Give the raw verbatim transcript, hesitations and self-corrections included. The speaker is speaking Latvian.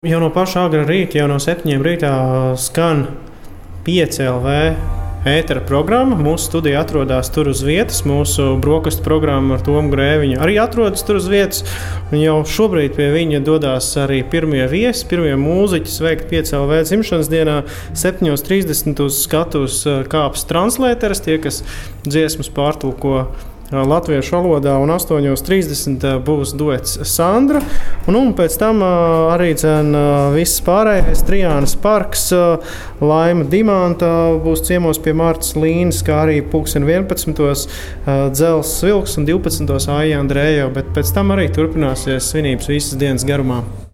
Jau no paša agra rīta, jau no septiņiem rītā skan pieci L V ētera programma. Mūsu studija atrodas tur uz vietas. Mūsu brokastu programma ar Tomu Grēviņu arī atrodas tur uz vietas. Un jau šobrīd pie viņa dodas arī pirmie viesi, pirmie mūziķi sveikt pieci L V dzimšanas dienā. septiņos trīsdesmit uz skatuves kāps translēters, tie, kas dziesmas pārtulko latviešu valodā, un astoņos trīsdesmit būs duets Sandra. Un, un pēc tam arī dzen, viss pārējais Trijānas parks, Laima Dimanta būs ciemos pie Martas Līnas, kā arī pulksten vienpadsmitos Dzels Vilks un divpadsmitos Aija Andrējo, bet pēc tam arī turpināsies svinības visas dienas garumā.